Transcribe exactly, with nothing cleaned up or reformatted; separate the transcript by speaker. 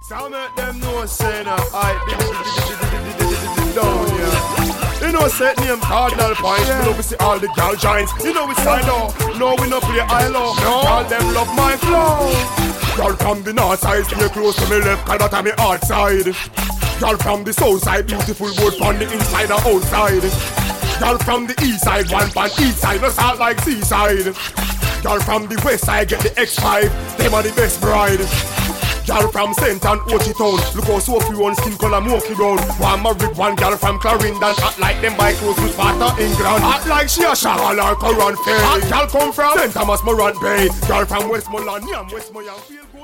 Speaker 1: So make them know say no I down here. You know set name Cardinal Point. You know we see all the gal giants. You know we sign low. No we no play high low. All them love my flow. Y'all from the north side, stay close to me left, cause that me outside. Y'all from the south side, beautiful both on the inside and outside. Y'all from the east side, one pan east side, no salt like seaside. Y'all from the west side, get the X five, them are the best bride. Y'all from Saint and Ochi Town, look how Sophie one skin color Moki brown. One married one girl from Clarendon, act like them buy clothes with Sparta England. Act like she a Sharal or Coran Fair. Hot girl come from Saint Thomas Morant Bay. Girl from Westmoreland, Niam Westmoreland, feel good.